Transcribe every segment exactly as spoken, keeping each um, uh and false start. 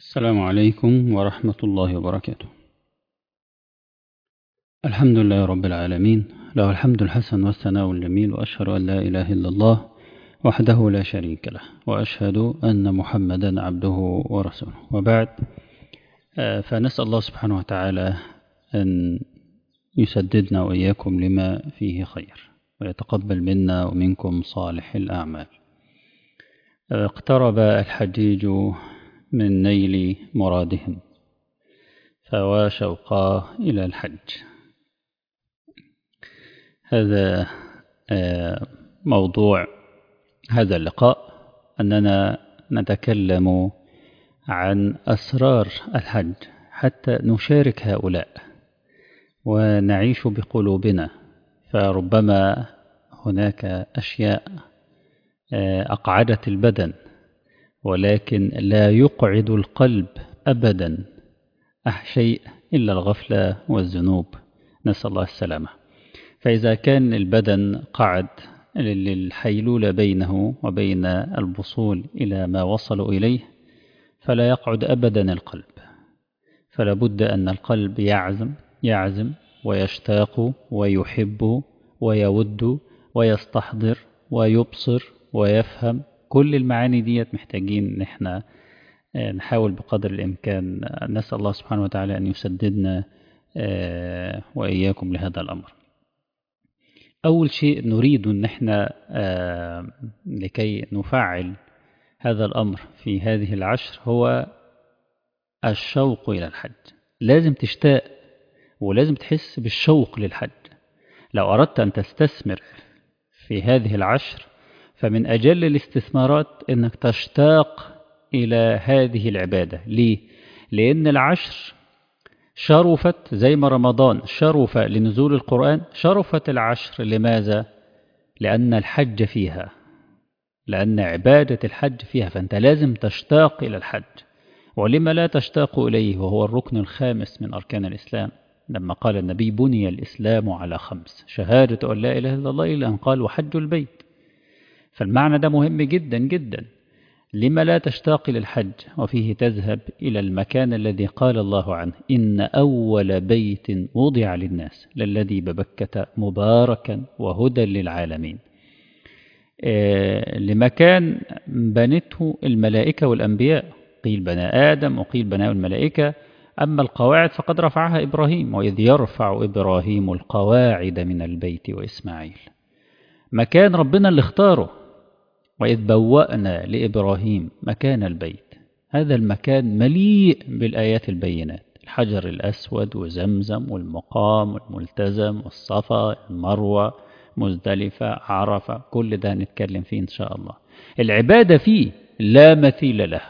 السلام عليكم ورحمة الله وبركاته. الحمد لله رب العالمين، له الحمد الحسن والثناء الجميل، وأشهد أن لا إله إلا الله وحده لا شريك له، وأشهد أن محمدا عبده ورسوله، وبعد. فنسأل الله سبحانه وتعالى أن يسددنا وإياكم لما فيه خير، ويتقبل منا ومنكم صالح الأعمال. اقترب الحجيج من نيل مرادهم، فوا شوقاه إلى الحج. هذا موضوع هذا اللقاء، أننا نتكلم عن أسرار الحج حتى نشارك هؤلاء ونعيش بقلوبنا. فربما هناك أشياء أقعدت البدن، ولكن لا يقعد القلب أبدا شيء إلا الغفلة والذنوب، نسأل الله السلامة. فإذا كان البدن قعد للحيلولة بينه وبين الوصول إلى ما وصلوا إليه، فلا يقعد أبدا القلب. فلا بد أن القلب يعزم يعزم ويشتاق ويحب ويود ويستحضر ويبصر ويفهم. كل المعاني ديت محتاجين ان احنا نحاول بقدر الإمكان. نسأل الله سبحانه وتعالى أن يسددنا وإياكم لهذا الأمر. أول شيء نريد أن احنا لكي نفعل هذا الأمر في هذه العشر هو الشوق إلى الحج. لازم تشتاق ولازم تحس بالشوق للحج. لو أردت أن تستثمر في هذه العشر، فمن أجل الاستثمارات أنك تشتاق إلى هذه العبادة. ليه؟ لأن العشر شرفت زي ما رمضان شرف لنزول القرآن، شرفت العشر. لماذا؟ لأن الحج فيها، لأن عبادة الحج فيها، فأنت لازم تشتاق إلى الحج. ولما لا تشتاق إليه وهو الركن الخامس من أركان الإسلام؟ لما قال النبي: بني الإسلام على خمس، شهادة أن لا إله إلا الله، إلا أن قال: وحج البيت. فالمعنى ده مهم جدا جدا. لما لا تشتاق للحج وفيه تذهب إلى المكان الذي قال الله عنه: إن أول بيت وضع للناس للذي ببكة مباركا وهدى للعالمين. آه لمكان بنته الملائكة والأنبياء، قيل بنى آدم وقيل بناه الملائكة. أما القواعد فقد رفعها إبراهيم: وإذ يرفع إبراهيم القواعد من البيت وإسماعيل. مكان ربنا اللي اختاره: وإذ بوأنا لإبراهيم مكان البيت. هذا المكان مليء بالآيات البينات: الحجر الأسود وزمزم والمقام والملتزم والصفا المروة مزدلفة عرفة. كل ده نتكلم فيه إن شاء الله. العبادة فيه لا مثيل له.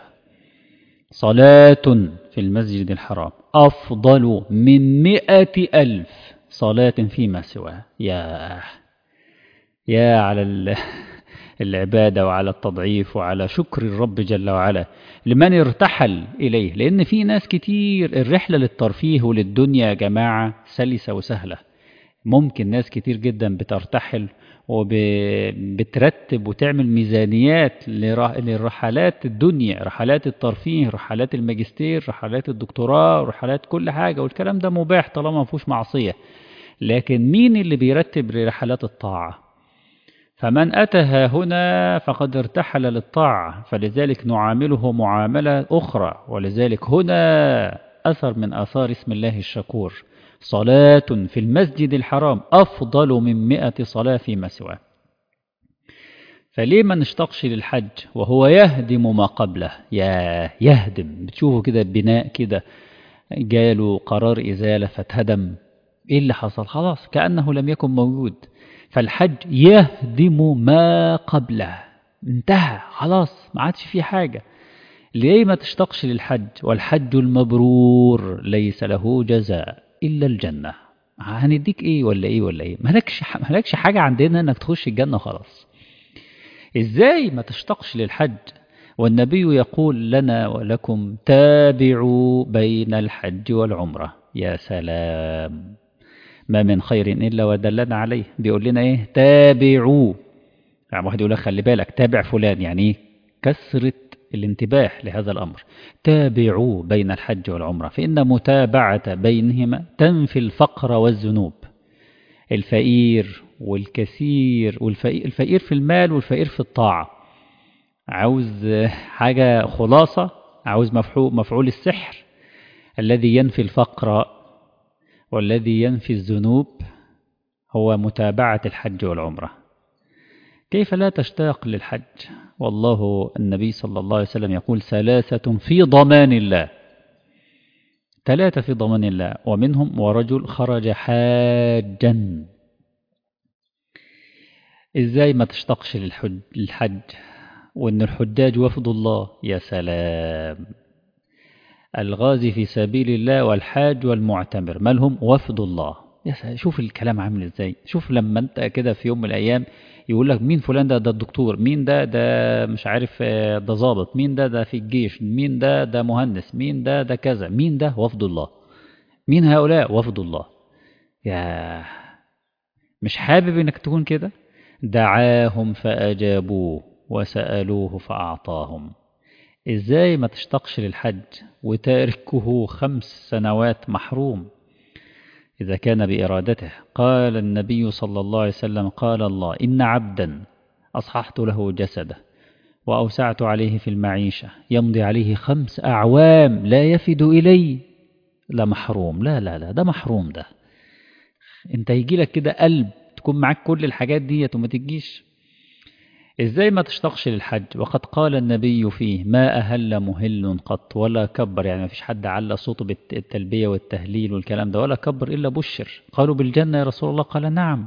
صلاة في المسجد الحرام أفضل من مئة ألف صلاة فيما سواه. يا يا على العبادة وعلى التضعيف وعلى شكر الرب جل وعلا لمن ارتحل إليه. لأن في ناس كتير الرحلة للترفيه وللدنيا يا جماعة سلسة وسهلة. ممكن ناس كتير جدا بترتحل وبترتب وتعمل ميزانيات للرحلات الدنيا، رحلات الترفيه، رحلات الماجستير، رحلات الدكتوراه، رحلات كل حاجة، والكلام ده مباح طالما ما فيهوش معصية. لكن مين اللي بيرتب لرحلات الطاعة؟ فمن أتى هنا فقد ارتحل للطاعة، فلذلك نعامله معاملة أخرى. ولذلك هنا أثر من آثار اسم الله الشكور: صلاة في المسجد الحرام أفضل من مئة صلاة فيما سواه. فليه ما نشتقش للحج وهو يهدم ما قبله؟ يا يهدم. بتشوفوا كده بناء كده جاله قرار إزالة فاتهدم. إيه اللي حصل؟ خلاص كأنه لم يكن موجود. فالحج يهدم ما قبله، انتهى خلاص ما عادش فيه حاجة. ليه ما تشتقش للحج؟ والحج المبرور ليس له جزاء إلا الجنة. هنديك إيه ولا إيه ولا إيه؟ مالكش مالكش حاجة عندنا إنك تخش الجنة خلاص. إزاي ما تشتقش للحج والنبي يقول لنا ولكم: تابعوا بين الحج والعمرة. يا سلام، ما من خير إلا ودلنا عليه. بيقول لنا إيه؟ تابعوا. يعني واحد يقول لك خلي بالك تابع فلان، يعني إيه؟ كثرة الانتباه لهذا الأمر. تابعوا بين الحج والعمرة فإن متابعة بينهما تنفي الفقر والذنوب. الفقير والكثير والفقير الفقير في المال والفقير في الطاعة. عاوز حاجة خلاصة، عاوز مفعول, مفعول السحر الذي ينفي الفقر والذي ينفي الذنوب هو متابعة الحج والعمرة. كيف لا تشتاق للحج؟ والله النبي صلى الله عليه وسلم يقول ثلاثة في ضمان الله، ثلاثة في ضمان الله، ومنهم ورجل خرج حاجا. إزاي ما تشتاقش للحج, للحج وإن الحجاج وفد الله؟ يا سلام، الغازي في سبيل الله والحاج والمعتمر مالهم؟ وفد الله. يا سلام، شوف الكلام عامل إزاي. شوف لما أنت كده في يوم من الأيام يقول لك مين فلان ده؟ ده الدكتور. مين ده؟ ده مش عارف، ده ضابط. مين ده؟ ده في الجيش. مين ده؟ ده مهندس. مين ده؟ ده كذا. مين ده؟ وفد الله. مين هؤلاء؟ وفد الله. يا مش حابب انك تكون كده؟ دعاهم فأجابوه وسألوه فأعطاهم. ازاي ما تشتاقش للحج وتاركه خمس سنوات محروم إذا كان بإرادته؟ قال النبي صلى الله عليه وسلم قال الله إن عبدا أصححت له جسده وأوسعت عليه في المعيشة يمضي عليه خمس أعوام لا يفد إلي لمحروم. لا لا لا، ده محروم. ده انت يجي لك كده قلب تكون معاك كل الحاجات دي وما تجيش؟ ازاي ما تشتاقش للحج وقد قال النبي فيه ما أهل مهل قط ولا كبر، يعني ما فيش حد على صوته بالتلبية والتهليل والكلام ده ولا كبر إلا بشر. قالوا بالجنة يا رسول الله؟ قال نعم.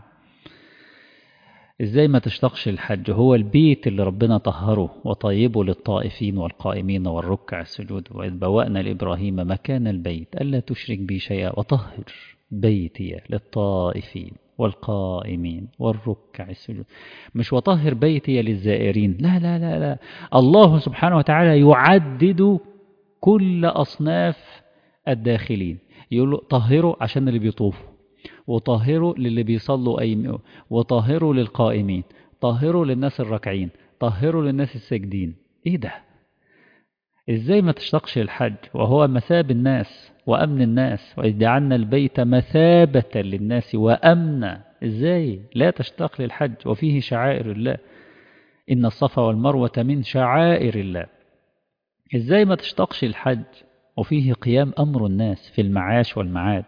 ازاي ما تشتاقش للحج؟ هو البيت اللي ربنا طهره وطيبه للطائفين والقائمين والركع السجود. وإذ بوأنا لإبراهيم مكان البيت ألا تشرك بي شيئا وطهر بيتي للطائفين والقائمين والركع السجود. مش وطهر بيتي للزائرين، لا لا لا لا. الله سبحانه وتعالى يعدد كل أصناف الداخلين، يقول له طهروا عشان اللي بيطوفوا، وطهروا للي بيصلوا أيم، وطهروا للقائمين، طهروا للناس الراكعين، طهروا للناس الساجدين. ايه ده؟ ازاي ما تشتاقش للحج وهو مثاب الناس وأمن الناس؟ وإذ جعلنا البيت مثابة للناس وأمنا. ازاي لا تشتاق للحج وفيه شعائر الله؟ إن الصفا والمروة من شعائر الله. ازاي ما تشتاقش للحج وفيه قيام أمر الناس في المعاش والمعاد؟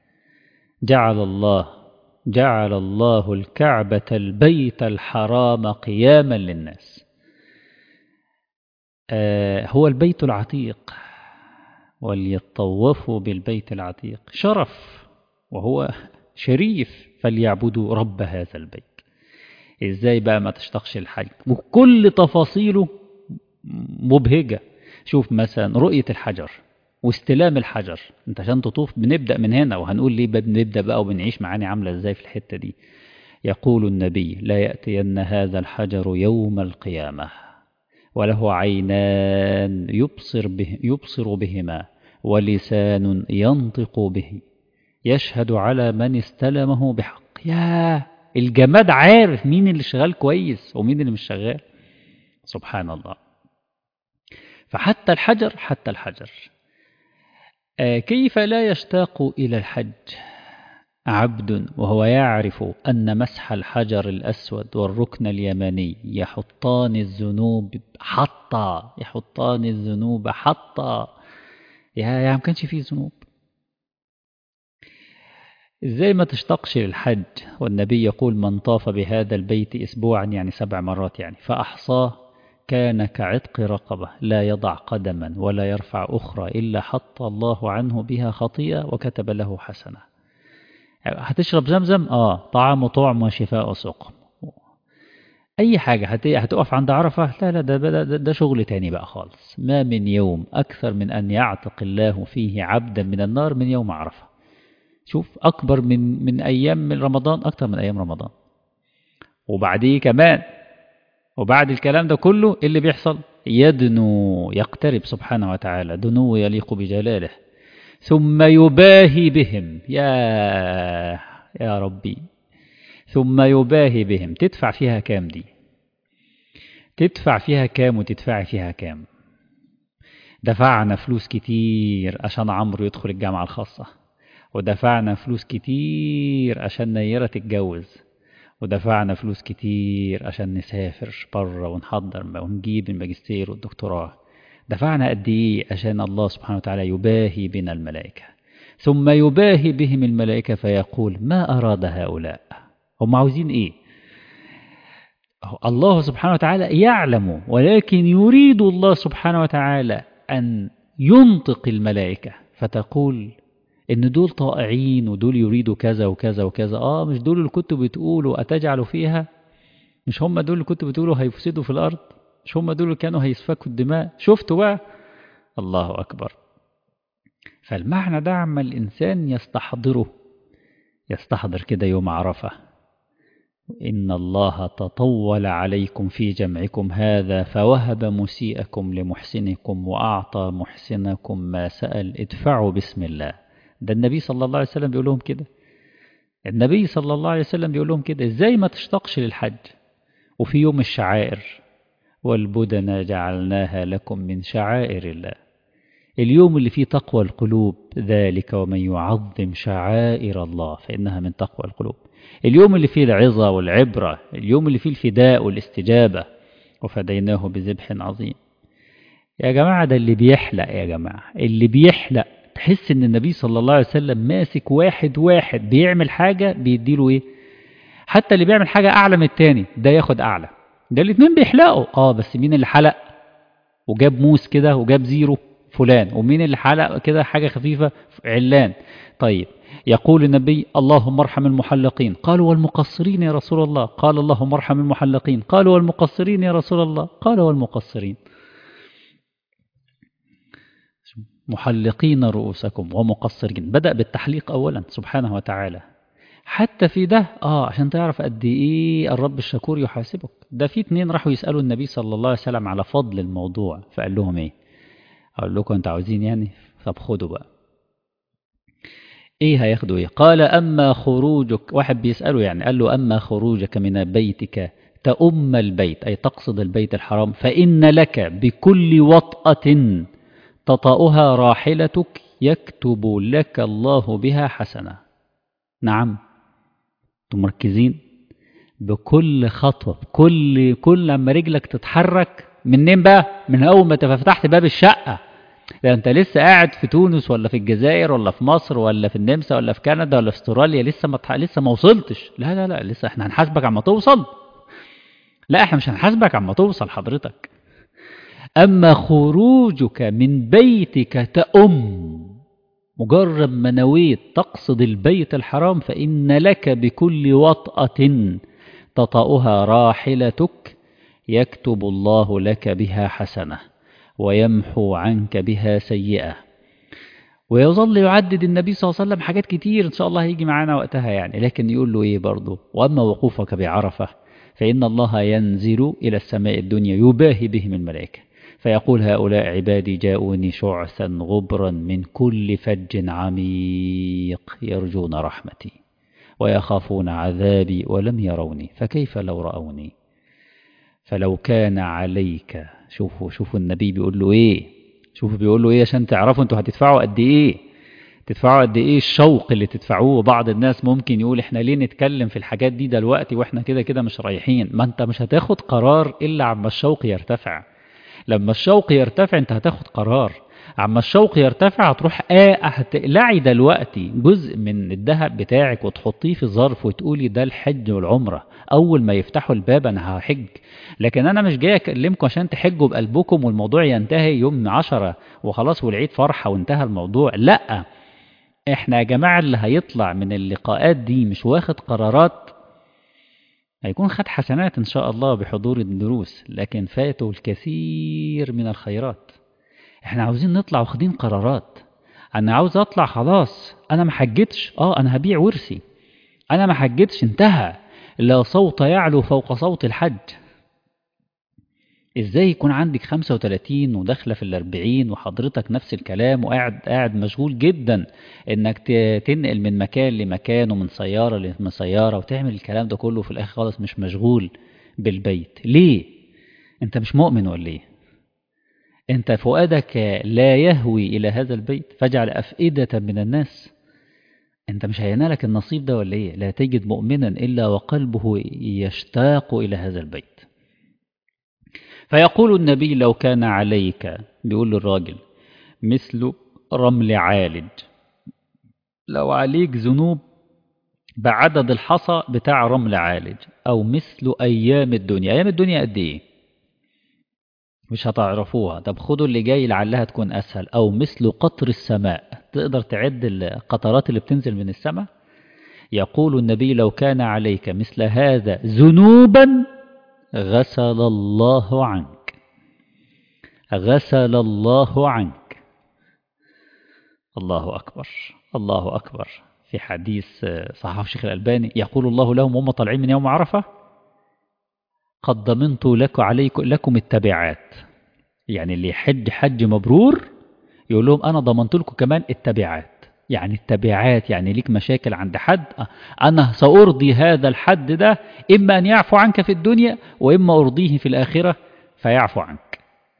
جعل الله جعل الله الكعبة البيت الحرام قياما للناس. آه هو البيت العتيق، وليطوفوا بالبيت العتيق. شرف وهو شريف، فليعبدوا رب هذا البيت. ازاي بقى ما تشتاقش الحج وكل تفاصيله مبهجة؟ شوف مثلا رؤية الحجر واستلام الحجر. انت عشان تطوف بنبدأ من هنا، وهنقول ليه بنبدأ بقى وبنعيش معاني عاملة ازاي في الحتة دي. يقول النبي لا يأتين هذا الحجر يوم القيامة وله عينان يبصر, به يبصر بهما ولسان ينطق به يشهد على من استلمه بحق. يا الجماد عارف مين اللي شغال كويس ومين اللي مش شغال، سبحان الله. فحتى الحجر حتى الحجر آه كيف لا يشتاق إلى الحج عبد وهو يعرف أن مسح الحجر الأسود والركن اليماني يحطان الذنوب حطا يحطان الذنوب حطا. يا يا ما كانش فيه ذنوب. إزاي ما تشتاقش للحج والنبي يقول من طاف بهذا البيت أسبوعا، يعني سبع مرات يعني، فأحصاه كان كعتق رقبة لا يضع قدما ولا يرفع أخرى إلا حط الله عنه بها خطيئة وكتب له حسنة. هتشرب زمزم؟ آه طعام طعم وشفاء سقم. أي حاجة هتقف عند عرفة؟ لا لا ده, ده, ده, ده شغل تاني بقى خالص. ما من يوم أكثر من أن يعتق الله فيه عبدا من النار من يوم عرفة. شوف أكبر من من أيام من رمضان، أكثر من أيام رمضان. وبعديه كمان، وبعد الكلام ده كله اللي بيحصل يدنو يقترب سبحانه وتعالى دنو يليق بجلاله، ثم يباهي بهم. يا يا ربي، ثم يباهي بهم. تدفع فيها كام دي؟ تدفع فيها كام وتدفع فيها كام؟ دفعنا فلوس كتير عشان عمرو يدخل الجامعة الخاصة، ودفعنا فلوس كتير عشان نيرة تتجوز، ودفعنا فلوس كتير عشان نسافر بره ونحضر ونجيب الماجستير والدكتوراه. دفعنا قد ايه عشان الله سبحانه وتعالى يباهي بنا الملائكة، ثم يباهي بهم الملائكة فيقول ما أراد هؤلاء، هم عاوزين ايه؟ الله سبحانه وتعالى يعلم، ولكن يريد الله سبحانه وتعالى أن ينطق الملائكة فتقول إن دول طائعين ودول يريدوا كذا وكذا وكذا. آه مش دول اللي كنتوا بتقولوا أتجعلوا فيها؟ مش هم دول اللي كنتوا بتقولوا هيفسدوا في الأرض؟ مش هم دول اللي كانوا هيسفكوا الدماء؟ شفتوا بقى؟ الله أكبر. فالمعنى ده عما الإنسان يستحضره، يستحضر كده يوم عرفة إن الله تطول عليكم في جمعكم هذا فوهب مسيئكم لمحسنكم وأعطى محسنكم ما سأل ادفعوا بسم الله. ده النبي صلى الله عليه وسلم بيقول لهم كده. النبي صلى الله عليه وسلم بيقول لهم كده. ازاي ما تشتاقش للحج وفي يوم الشعائر والبدن جعلناها لكم من شعائر الله، اليوم اللي فيه تقوى القلوب، ذلك ومن يعظم شعائر الله فإنها من تقوى القلوب، اليوم اللي فيه العظة والعبرة، اليوم اللي فيه الفداء والاستجابة، وفديناه بذبح عظيم. يا جماعة ده اللي بيحلق، يا جماعة اللي بيحلق تحس ان النبي صلى الله عليه وسلم ماسك واحد واحد بيعمل حاجة بيديله ايه، حتى اللي بيعمل حاجة اعلى من التاني ده ياخد اعلى. ده الاتنين بيحلقوا اه بس مين اللي حلق وجاب موس كده وجاب زيرو؟ فلان. ومين اللي حلق كده حاجة خفيفة؟ علان. طيب يقول النبي اللهم ارحم المحلقين، قالوا والمقصرين يا رسول الله؟ قال اللهم ارحم المحلقين، قالوا والمقصرين يا رسول الله؟ قال والمقصرين. محلقين رؤوسكم ومقصرين، بدأ بالتحليق أولا سبحانه وتعالى. حتى في ده آه عشان تعرف قد إيه الرب الشكور يحاسبك. ده في اتنين راحوا يسألوا النبي صلى الله عليه وسلم على فضل الموضوع، فقال لهم إيه؟ أقول لكم أنتوا عاوزين يعني؟ طب خدوا بقى. إيه هياخدوا إيه؟ قال أما خروجك، واحد بيسأله يعني، قال له أما خروجك من بيتك تأم البيت أي تقصد البيت الحرام فإن لك بكل وطأة تطأها راحلتك يكتب لك الله بها حسنة. نعم انتم مركزين؟ بكل خطوة، بكل كل لما رجلك تتحرك. منين بقى؟ من أول ما فتحت باب الشقة. ده أنت لسه قاعد في تونس ولا في الجزائر ولا في مصر ولا في النمسا ولا في كندا ولا في استراليا، لسه ما لسه ما وصلتش. لا لا لا لسه، احنا هنحاسبك عما توصل. لا احنا مش هنحاسبك عما توصل حضرتك. أما خروجك من بيتك تأم، مجرد ما نويت تقصد البيت الحرام فإن لك بكل وطأة تطأها راحلتك يكتب الله لك بها حسنة ويمحو عنك بها سيئة. ويظل يعدد النبي صلى الله عليه وسلم حاجات كتير إن شاء الله هيجي معانا وقتها يعني، لكن يقول له إيه برضه؟ وأما وقوفك بعرفة فإن الله ينزل إلى السماء الدنيا يباهي بهم الملائكة فيقول هؤلاء عبادي جاءوني شعثا غبرا من كل فج عميق يرجون رحمتي ويخافون عذابي ولم يروني فكيف لو رأوني. فلو كان عليك، شوفوا شوفوا النبي بيقول له ايه، شوفوا بيقول له ايه عشان تعرفوا انتوا هتدفعوا قد ايه، تدفعوا قد ايه الشوق اللي تدفعوه. بعض الناس ممكن يقول احنا ليه نتكلم في الحاجات دي دلوقتي واحنا كده كده مش رايحين. ما انت مش هتاخد قرار الا عما الشوق يرتفع. لما الشوق يرتفع انت هتاخد قرار. عما الشوق يرتفع هتروح آه هتقلعي دلوقتي جزء من الذهب بتاعك وتحطيه في ظرف وتقولي ده الحج والعمرة، اول ما يفتحوا الباب انا هحج. لكن انا مش جاي اكلمكم عشان تحجوا بقلبكم والموضوع ينتهي يوم عشرة وخلاص والعيد فرحة وانتهى الموضوع. لا، احنا يا جماعة اللي هيطلع من اللقاءات دي مش واخد قرارات هيكون خد حسنات إن شاء الله بحضور الدروس، لكن فاته الكثير من الخيرات. احنا عاوزين نطلع واخدين قرارات. انا عاوز اطلع خلاص، انا ما حجتش، اه انا هبيع ورثي، انا ما حجتش انتهى، لا صوت يعلو فوق صوت الحج. ازاي يكون عندك خمسة وثلاثين وداخله في الاربعين وحضرتك نفس الكلام وقاعد قاعد مشغول جدا انك تنقل من مكان لمكان ومن سياره لسياره وتعمل الكلام ده كله، في الاخر خالص مش مشغول بالبيت؟ ليه؟ انت مش مؤمن ولا ايه؟ أنت فؤادك لا يهوي إلى هذا البيت، فاجعل أفئدة من الناس. أنت مش هينالك النصيب ده ولا إيه؟ لا تجد مؤمنا إلا وقلبه يشتاق إلى هذا البيت. فيقول النبي لو كان عليك، بيقول للراجل، مثل رمل عالج، لو عليك ذنوب بعدد الحصى بتاع رمل عالج، أو مثل أيام الدنيا. أيام الدنيا قد إيه؟ مش هتعرفوها. طب خدوا اللي جاي لعلها تكون أسهل. أو مثل قطر السماء، تقدر تعد القطرات اللي بتنزل من السماء؟ يقول النبي لو كان عليك مثل هذا ذنوبا غسل الله عنك، غسل الله عنك. الله أكبر، الله أكبر. في حديث صححه الشيخ الألباني يقول الله لهم وهم طالعين من يوم عرفة: قد ضمنت لكم عليكم لكم التبعات. يعني اللي يحج حج مبرور يقول لهم أنا ضمنت لكم كمان التبعات. يعني التبعات يعني ليك مشاكل عند حد، أنا سأرضي هذا الحد ده، إما أن يعفو عنك في الدنيا وإما أرضيه في الآخرة فيعفو عنك.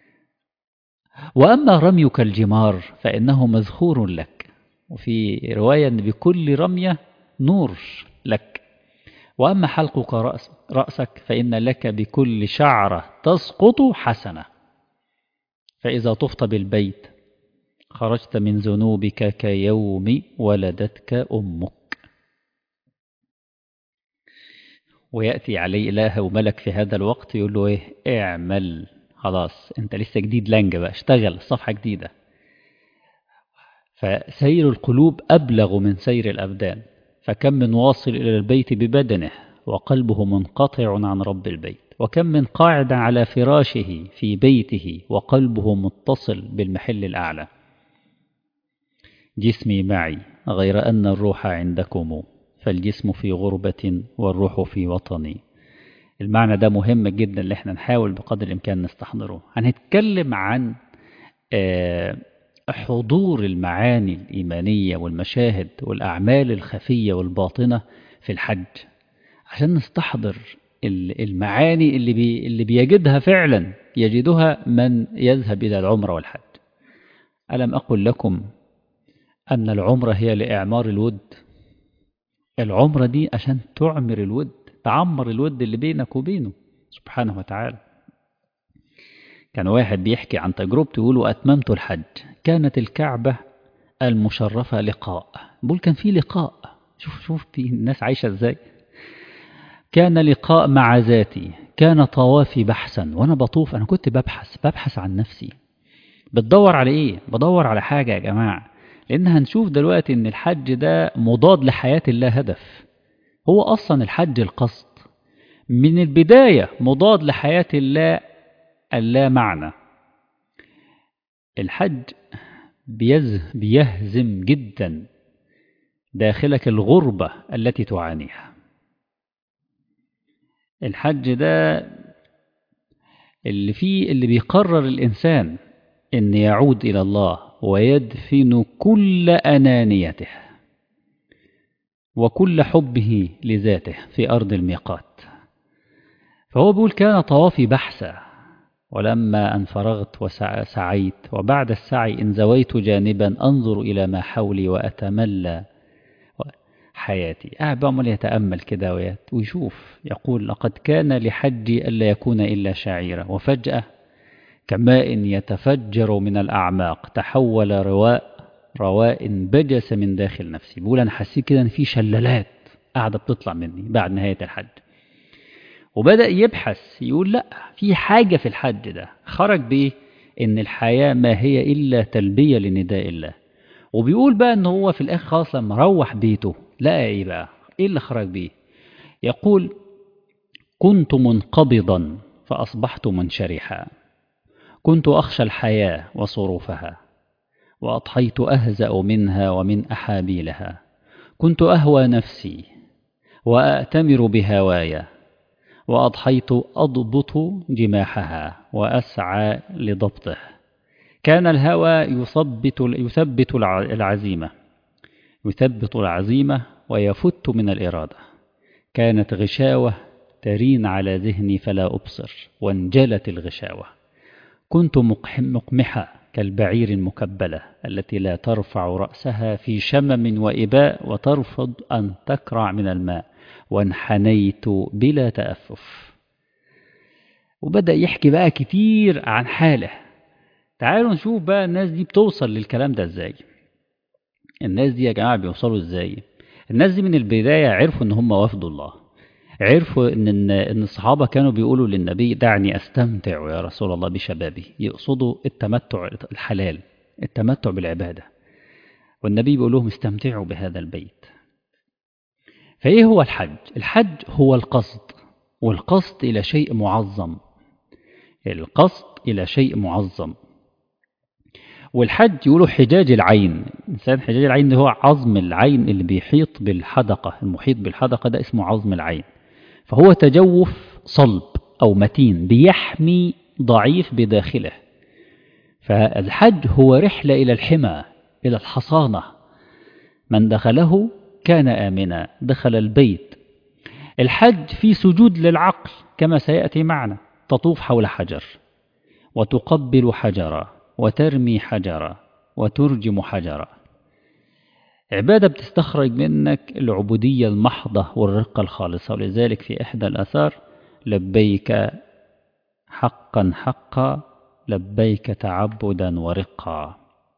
وأما رميك الجمار فإنه مذخور لك، وفي رواية أن بكل رمية نور لك. وأما حلقك رأس رأسك فإن لك بكل شعرة تسقط حسنة. فإذا طفت بالبيت خرجت من ذنوبك كيوم ولدتك أمك. ويأتي عليه إله وملك في هذا الوقت يقول له إيه؟ اعمل، خلاص أنت لسه جديد لنجة بقى، اشتغل صفحة جديدة. فسير القلوب أبلغ من سير الأبدان. فكم من واصل إلى البيت ببدنه وقلبه منقطع عن رب البيت، وكم من قاعد على فراشه في بيته وقلبه متصل بالمحل الأعلى. جسمي معي غير أن الروح عندكم، فالجسم في غربة والروح في وطني. المعنى ده مهم جدا اللي احنا نحاول بقدر الإمكان نستحضره. هنتكلم عن حضور المعاني الإيمانية والمشاهد والأعمال الخفية والباطنة في الحج، عشان نستحضر المعاني اللي, بي اللي بيجدها فعلا يجدها من يذهب إلى العمرة والحج. ألم أقل لكم أن العمرة هي لإعمار الود؟ العمرة دي عشان تعمر الود، تعمر الود اللي بينك وبينه سبحانه وتعالى. كان واحد بيحكي عن تجربته يقول: وأتممت الحج، كانت الكعبة المشرفة لقاء. بقول كان في لقاء، شوف شوف في الناس عايشة ازاي. كان لقاء مع ذاتي، كان طوافي بحثا. وانا بطوف انا كنت ببحث ببحث عن نفسي. بتدور على ايه؟ بدور على حاجة يا جماعة، لان هنشوف دلوقتي ان الحج ده مضاد لحياة الله هدف. هو اصلا الحج القصد من البداية مضاد لحياة الله اللا معنى. الحج بيهزم جدا داخلك الغربة التي تعانيها. الحج ده اللي فيه اللي بيقرر الإنسان أن يعود إلى الله ويدفن كل أنانيته وكل حبه لذاته في أرض الميقات. فهو بيقول: كان طوافي بحثا، ولما أن فرغت وسعيت وبعد السعي إن زويت جانبا أنظر إلى ما حولي وأتملى حياتي. قاعد بعمل يتأمل كده ويشوف، يقول: لقد كان لحجي ألا يكون إلا شعيرا، وفجأة كماء يتفجر من الأعماق تحول رواء رواء بجس من داخل نفسي. بيقول أنا حسيت كده أن في شلالات قاعدة بتطلع مني بعد نهاية الحج. وبدأ يبحث يقول: لا، في حاجة في الحج ده. خرج بيه إن الحياة ما هي إلا تلبية لنداء الله. وبيقول بقى إن هو في الآخر خلاص لما روح بيته لقى إيه بقى؟ إيه اللي خرج بيه؟ يقول: كنت منقبضا فأصبحت منشرحا، كنت أخشى الحياة وصروفها، وأضحيت أهزأ منها ومن أحابيلها، كنت أهوى نفسي وأأتمر بهوايا، وأضحيت أضبط جماحها وأسعى لضبطه. كان الهوى يثبت يثبت العزيمة يثبت العزيمة ويفت من الإرادة. كانت غشاوة ترين على ذهني فلا أبصر، وانجلت الغشاوة. كنت مقمحة كالبعير المكبلة التي لا ترفع رأسها في شمم وإباء وترفض أن تكرع من الماء، وانحنيت بلا تأفف. وبدأ يحكي بقى كتير عن حاله. تعالوا نشوف بقى الناس دي بتوصل للكلام ده ازاي. الناس دي يا جماعة بيوصلوا ازاي؟ الناس دي من البداية عرفوا ان هم وفد الله، عرفوا ان ان الصحابة كانوا بيقولوا للنبي دعني استمتع يا رسول الله بشبابي، يقصدوا التمتع الحلال، التمتع بالعبادة، والنبي بيقول لهم استمتعوا بهذا البيت. فايه هو الحج؟ الحج هو القصد، والقصد الى شيء معظم، القصد الى شيء معظم. والحج يقولوا حجاج العين، إنسان حجاج العين ده هو عظم العين اللي بيحيط بالحدقة، المحيط بالحدقة ده اسمه عظم العين. فهو تجوف صلب أو متين بيحمي ضعيف بداخله. فالحج هو رحلة إلى الحمى، إلى الحصانة. من دخله كان آمنا، دخل البيت. الحج في سجود للعقل كما سيأتي معنا، تطوف حول حجر وتقبل حجرا وترمي حجرا وترجم حجرا. عبادة بتستخرج منك العبودية المحضة والرقة الخالصة. ولذلك في إحدى الآثار لبيك حقا حقا لبيك تعبدا ورقا.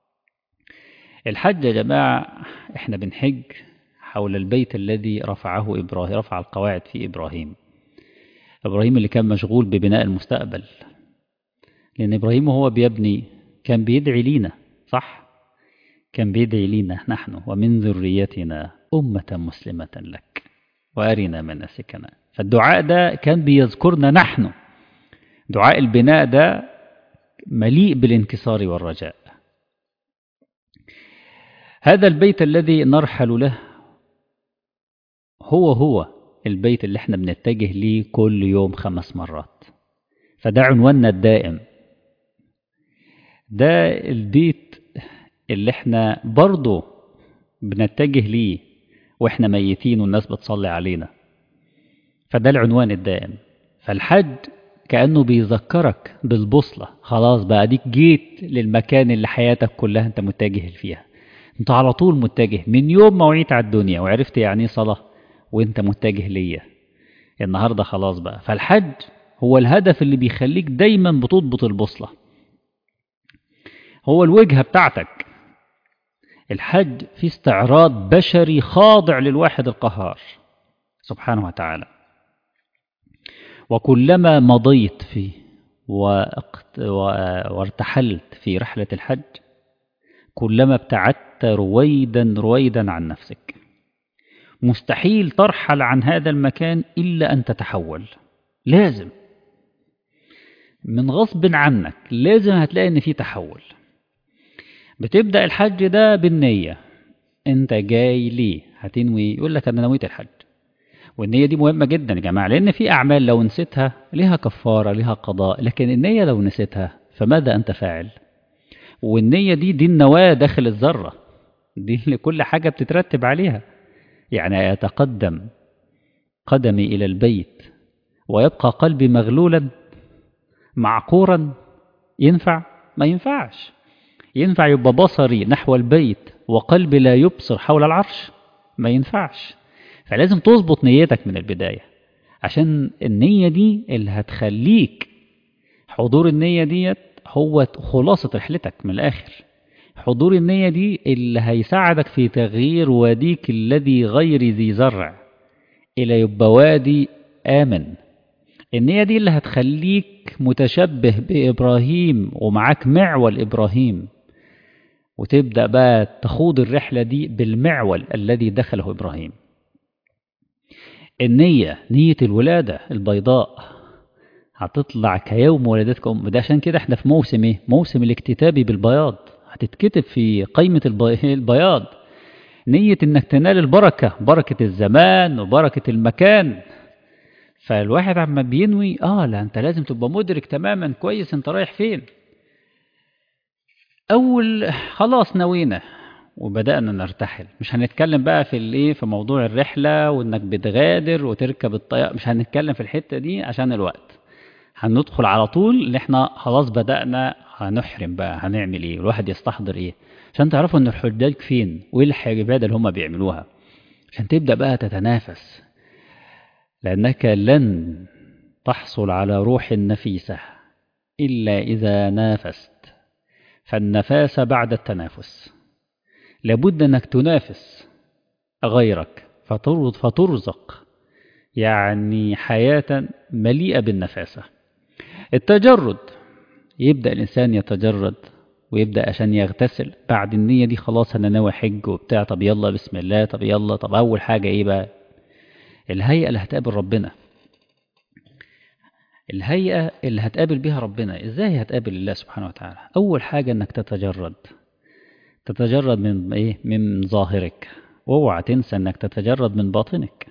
الحج يا جماعة احنا بنحج حول البيت الذي رفعه إبراهيم، رفع القواعد في إبراهيم. إبراهيم اللي كان مشغول ببناء المستقبل، لأن إبراهيم وهو بيبني كان بيدعي لينا، صح؟ كان بيدعي لينا نحن ومن ذريتنا أمة مسلمة لك وأرنا مناسكنا. فالدعاء ده كان بيذكرنا نحن. دعاء البناء ده مليء بالانكسار والرجاء. هذا البيت الذي نرحل له هو هو البيت اللي احنا بنتجه ليه كل يوم خمس مرات. فده عنواننا الدائم، ده البيت اللي احنا برضه بنتجه ليه واحنا ميتين والناس بتصلي علينا. فده العنوان الدائم. فالحج كأنه بيذكرك بالبوصلة، خلاص بقى ديك جيت للمكان اللي حياتك كلها انت متجه فيها. انت على طول متجه من يوم ما وعيت على الدنيا وعرفت يعني ايه صلاة وانت متجه ليا النهاردة خلاص بقى. فالحج هو الهدف اللي بيخليك دايما بتضبط البوصلة، هو الوجهة بتاعتك. الحج في استعراض بشري خاضع للواحد القهار سبحانه وتعالى. وكلما مضيت فيه وارتحلت في رحلة الحج كلما ابتعدت رويدا رويدا عن نفسك. مستحيل ترحل عن هذا المكان إلا أن تتحول، لازم من غصب عنك لازم هتلاقي أن في تحول. بتبدأ الحج ده بالنية، أنت جاي ليه؟ هتنوي، يقول لك أنا نويت الحج. والنية دي مهمة جدا يا جماعة، لأن في أعمال لو نسيتها لها كفارة لها قضاء، لكن النية لو نسيتها فماذا أنت فاعل؟ والنية دي دي النواة داخل الذرة، دي لكل حاجة بتترتب عليها. يعني يتقدم قدمي إلى البيت ويبقى قلبي مغلولا معقورا، ينفع؟ ما ينفعش. ينفع يبقى بصري نحو البيت وقلبي لا يبصر حول العرش؟ ما ينفعش. فلازم تظبط نيتك من البداية، عشان النية دي اللي هتخليك، حضور النية ديت هو خلاصة رحلتك من الآخر. حضور النية دي اللي هيساعدك في تغيير واديك الذي غير ذي زرع إلى يبقى وادي آمن. النية دي اللي هتخليك متشبه بإبراهيم ومعاك معول إبراهيم، وتبدأ بقى تخوض الرحلة دي بالمعول الذي دخله إبراهيم. النية نية الولادة البيضاء هتطلع كيوم ولادتك أم. ده عشان كده احنا في موسم ايه؟ موسم الاكتتابي بالبياض، هتتكتب في قائمة البياض. نية انك تنال البركة، بركة الزمان وبركة المكان. فالواحد عما بينوي اه لا انت لازم تبقى مدرك تماما كويس انت رايح فين. اول خلاص نوينا وبدأنا نرتحل، مش هنتكلم بقى في الايه في موضوع الرحلة وانك بتغادر وتركب الطيارة، مش هنتكلم في الحتة دي عشان الوقت. هندخل على طول اللي احنا خلاص بدأنا هنحرم بقى، هنعمل ايه، الواحد يستحضر ايه عشان تعرفوا ان الحجاج فين وايه العبادة اللي هم بيعملوها، عشان تبدأ بقى تتنافس. لأنك لن تحصل على روح نفيسة إلا إذا نافست، فالنفاسة بعد التنافس. لابد أنك تنافس غيرك فترزق يعني حياة مليئة بالنفاسة. التجرد، يبدأ الإنسان يتجرد ويبدأ عشان يغتسل بعد النية دي، خلاص أنا ناوي حج وبتاع، طب يلا بسم الله، طب يلا، طب أول حاجة إيه بقى؟ الهيئة اللي هتقابل ربنا، الهيئة اللي هتقابل بها ربنا. إزاي هتقابل الله سبحانه وتعالى؟ أول حاجة أنك تتجرد، تتجرد من إيه؟ من ظاهرك، واوعى تنسى أنك تتجرد من باطنك.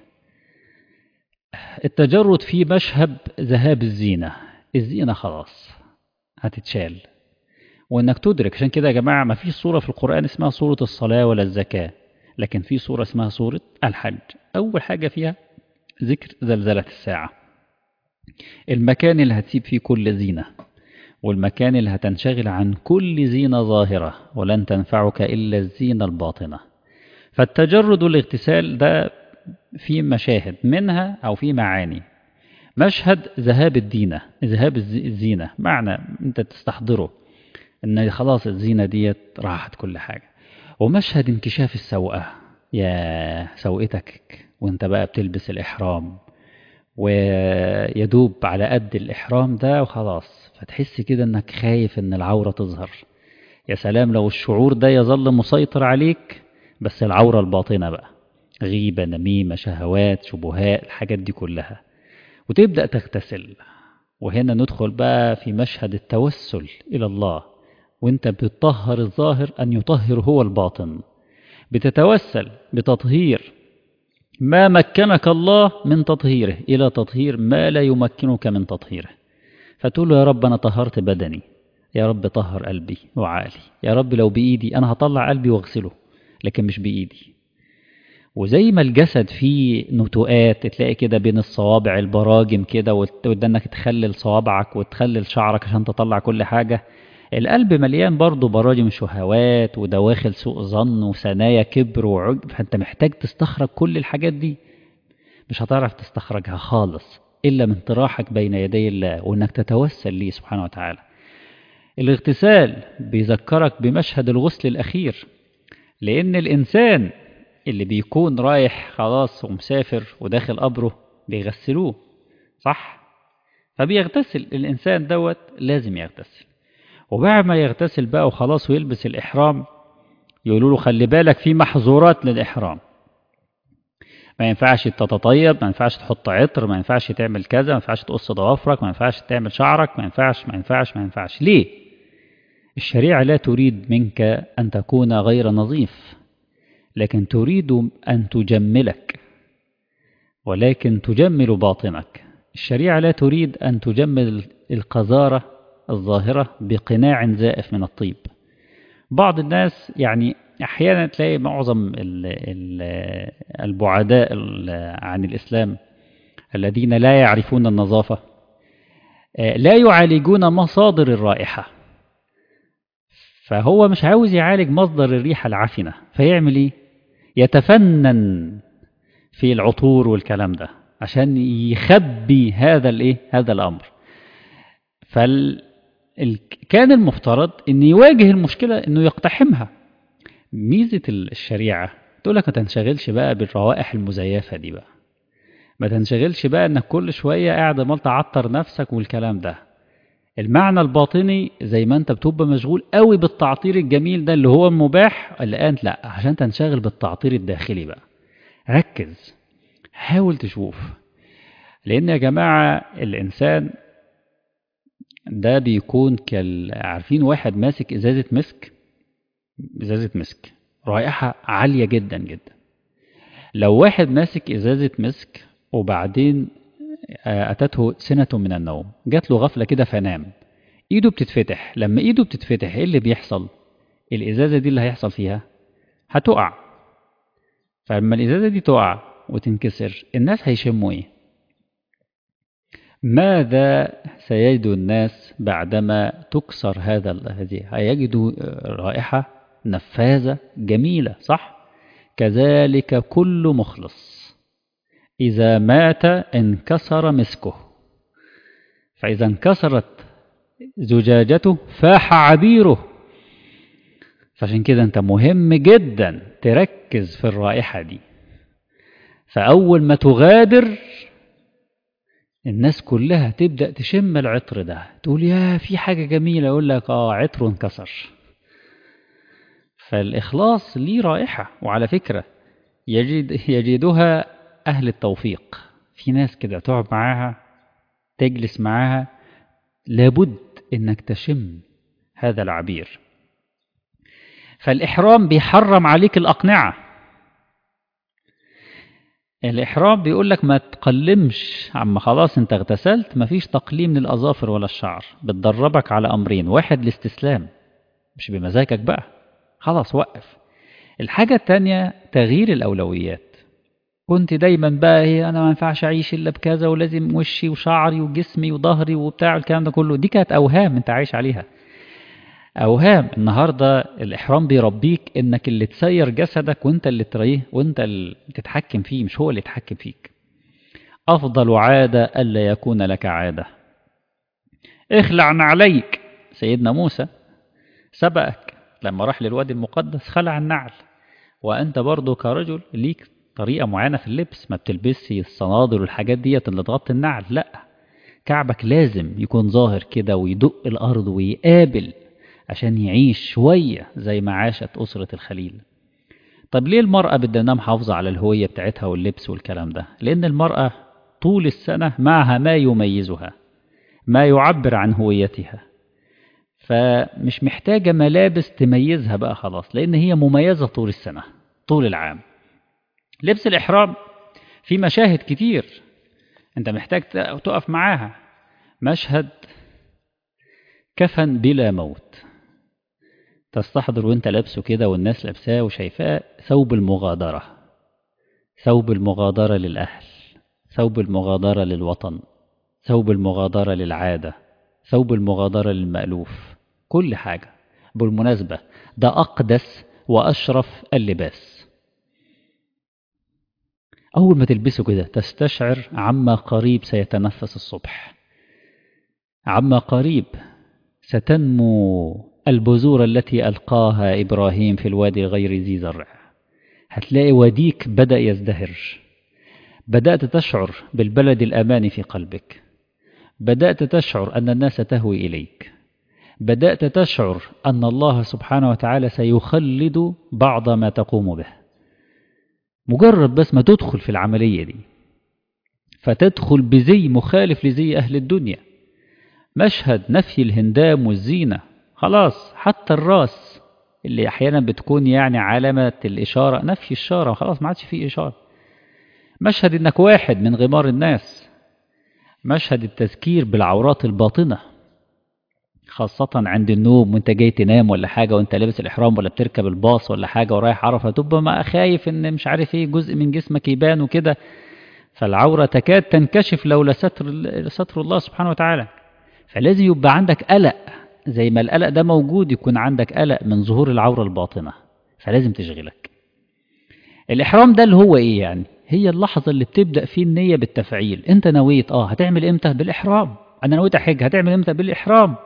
التجرد فيه مشهد ذهاب الزينة، الزينة خلاص هتتشال، وانك تدرك. عشان كده يا جماعة ما فيش سورة في القرآن اسمها سورة الصلاة ولا الزكاة، لكن في سورة اسمها سورة الحج. أول حاجة فيها ذكر زلزلة الساعة، المكان اللي هتسيب فيه كل زينة، والمكان اللي هتنشغل عن كل زينة ظاهرة، ولن تنفعك إلا الزينة الباطنة. فالتجرد والاغتسال ده في مشاهد منها أو في معاني. مشهد ذهاب الدينة، ذهاب الزينة، معنى أنت تستحضره ان خلاص الزينة ديت راحت كل حاجة. ومشهد انكشاف السوءة، يا سوءتك وانت بقى بتلبس الإحرام ويدوب على قد الإحرام ده وخلاص، فتحس كده انك خايف ان العورة تظهر. يا سلام لو الشعور ده يظل مسيطر عليك، بس العورة الباطنة بقى، غيبة، نميمة، شهوات، شبهات، الحاجات دي كلها، وتبدأ تغتسل. وهنا ندخل بقى في مشهد التوسل إلى الله، وانت بتطهر الظاهر أن يطهر هو الباطن، بتتوسل بتطهير ما مكنك الله من تطهيره إلى تطهير ما لا يمكنك من تطهيره. فتقول له يا رب أنا طهرت بدني، يا رب طهر قلبي وعقلي، يا رب لو بإيدي أنا هطلع قلبي واغسله، لكن مش بإيدي. وزي ما الجسد فيه نتوءات، تلاقي كده بين الصوابع البراجم كده، وده انك تخلل صوابعك وتخلل شعرك عشان تطلع كل حاجة. القلب مليان برضه براجم شهوات ودواخل سوء ظن وثنايا كبر وعجب، فانت محتاج تستخرج كل الحاجات دي. مش هتعرف تستخرجها خالص إلا من طراحك بين يدي الله، وانك تتوسل ليه سبحانه وتعالى. الاغتسال بيذكرك بمشهد الغسل الأخير، لأن الإنسان اللي بيكون رايح خلاص ومسافر وداخل قبره بيغسلوه، صح؟ فبيغتسل الإنسان دوت، لازم يغتسل. وبعد ما يغتسل بقى وخلاص ويلبس الإحرام، يقولوا له خلي بالك في محظورات للإحرام، ما ينفعش تتطيب، ما ينفعش تحط عطر، ما ينفعش تعمل كذا، ما ينفعش تقص ضوافرك، ما ينفعش تعمل شعرك، ما ينفعش ما ينفعش ما ينفعش. ليه؟ الشريعة لا تريد منك أن تكون غير نظيف، لكن تريد أن تجملك، ولكن تجمل باطنك. الشريعة لا تريد أن تجمل القذارة الظاهرة بقناع زائف من الطيب. بعض الناس يعني أحيانا تلاقي معظم البعداء عن الإسلام الذين لا يعرفون النظافة لا يعالجون مصادر الرائحة، فهو مش عاوز يعالج مصدر الريحة العفنة، فيعمل إيه؟ يتفنن في العطور والكلام ده عشان يخبي هذا الايه هذا الامر. فال كان المفترض ان يواجه المشكله انه يقتحمها. ميزه الشريعه تقول لك ما تنشغلش بقى بالروائح المزيفه دي بقى، ما تنشغلش بقى انك كل شويه قاعد عمال تعطر نفسك والكلام ده. المعنى الباطني زي ما انت بتبقى مشغول قوي بالتعطير الجميل ده اللي هو مباح الان، لا، عشان تنشغل بالتعطير الداخلي بقى. ركز، حاول تشوف. لأن يا جماعة الإنسان ده بيكون كال عارفين واحد ماسك إزازة مسك، إزازة مسك رائحة عالية جدا جدا. لو واحد ماسك إزازة مسك وبعدين أتته سنة من النوم، جات له غفلة كده فنام، إيده بتتفتح. لما إيده بتتفتح إيه اللي بيحصل؟ الإزازة دي اللي هيحصل فيها هتقع. فلما الإزازة دي تقع وتنكسر، الناس هيشموا إيه؟ ماذا سيجد الناس بعدما تكسر هذا هذه؟ هيجدوا رائحة نفاذة جميلة، صح؟ كذلك كل مخلص إذا مات انكسر مسكه، فإذا انكسرت زجاجته فاح عبيره. فعشان كده أنت مهم جدا تركز في الرائحة دي، فأول ما تغادر الناس كلها تبدأ تشم العطر ده، تقول يا في حاجة جميلة، يقول لك آه عطر انكسر. فالإخلاص ليه رائحة، وعلى فكرة يجد يجدها أهل التوفيق. في ناس كده تقعد معاها تجلس معاها لابد إنك تشم هذا العبير. فالإحرام بيحرم عليك الأقنعة. الإحرام بيقول لك ما تقلمش، عما خلاص انت اغتسلت مفيش تقليم للأظافر ولا الشعر. بتدربك على أمرين: واحد الاستسلام، مش بمزاجك بقى، خلاص وقف. الحاجة التانية تغيير الأولويات. كنت دايما بقى ايه، انا ما ينفعش اعيش الا بكذا، ولازم وشي وشعري وجسمي وظهري وبتاع الكلام ده كله، دي كانت اوهام انت عايش عليها، اوهام. النهارده الاحرام بيربيك انك اللي تسير جسدك وانت اللي تريه وانت اللي تتحكم فيه، مش هو اللي يتحكم فيك. افضل عاده الا يكون لك عاده. اخلع نعليك. سيدنا موسى سبقك لما راح للوادي المقدس خلع النعل، وانت برضو كرجل ليك طريقة معينة في اللبس، ما بتلبسي الصنادل والحاجات ديت اللي تغطي النعل، لا، كعبك لازم يكون ظاهر كده ويدق الأرض ويقابل عشان يعيش شوية زي ما عاشت أسرة الخليل. طب ليه المرأة بدنا محافظة على الهوية بتاعتها واللبس والكلام ده؟ لأن المرأة طول السنة معها ما يميزها، ما يعبر عن هويتها، فمش محتاجة ملابس تميزها بقى خلاص، لأن هي مميزة طول السنة طول العام. لبس الإحرام في مشاهد كتير أنت محتاج تقف معاها. مشهد كفن بلا موت، تستحضر وانت لابسه كده والناس لابساه وشايفاه، ثوب المغادرة، ثوب المغادرة للأهل، ثوب المغادرة للوطن، ثوب المغادرة للعادة، ثوب المغادرة للمألوف، كل حاجة. بالمناسبة ده أقدس وأشرف اللباس. أول ما تلبسه كده تستشعر عما قريب سيتنفس الصبح، عما قريب ستنمو البذور التي ألقاها إبراهيم في الوادي غير ذي زرع. هتلاقي وديك بدأ يزدهر، بدأت تشعر بالبلد الأمان في قلبك، بدأت تشعر أن الناس تهوي إليك، بدأت تشعر أن الله سبحانه وتعالى سيخلد بعض ما تقوم به. مجرد بس ما تدخل في العملية دي، فتدخل بزي مخالف لزي أهل الدنيا. مشهد نفي الهندام والزينة، خلاص حتى الراس اللي أحيانا بتكون يعني علامة الإشارة، نفي الشارة، خلاص ما عادش فيه إشارة. مشهد إنك واحد من غمار الناس. مشهد التذكير بالعورات الباطنة، خاصة عند النوم وانت جاي تنام ولا حاجة، وانت لابس الإحرام ولا بتركب الباص ولا حاجة ورايح عرفة، تبقى ما خايف إن مش عارف ايه جزء من جسمك يبان وكده، فالعورة تكاد تنكشف لولا ستر ستر الله سبحانه وتعالى. فلازم يبقى عندك قلق، زي ما القلق ده موجود يكون عندك قلق من ظهور العورة الباطنة، فلازم تشغلك. الإحرام ده اللي هو إيه يعني؟ هي اللحظة اللي بتبدأ فيه النية بالتفعيل. أنت نويت آه هتعمل إمتى؟ بالإحرام. أنا نويت أحج، هتعمل إمتى؟ بالإحرام.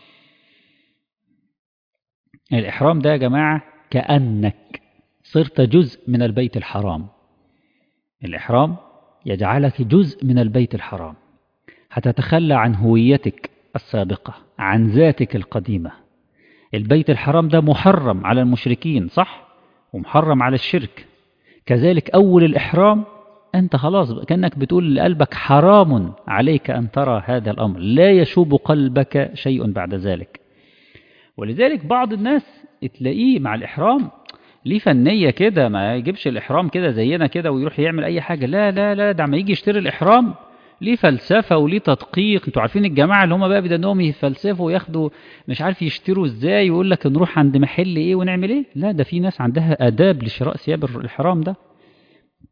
الإحرام ده يا جماعة كأنك صرت جزء من البيت الحرام. الإحرام يجعلك جزء من البيت الحرام، هتتخلى عن هويتك السابقة، عن ذاتك القديمة. البيت الحرام ده محرم على المشركين، صح؟ ومحرم على الشرك. كذلك أول الإحرام أنت خلاص كأنك بتقول لقلبك حرام عليك أن ترى هذا الأمر، لا يشوب قلبك شيء بعد ذلك. ولذلك بعض الناس تلاقيه مع الإحرام ليه فنية كده، ما يجيبش الإحرام كده زينا كده ويروح يعمل أي حاجة، لا لا لا، ده ما يجي يشتري الإحرام ليه فلسفة وليه تدقيق. انتوا عارفين الجماعة اللي هم بقى بدأنهم يفلسفوا وياخدوا مش عارف يشتروا ازاي، ويقول لك نروح عند محل ايه ونعمل ايه. لا، ده في ناس عندها آداب لشراء ثياب الإحرام ده.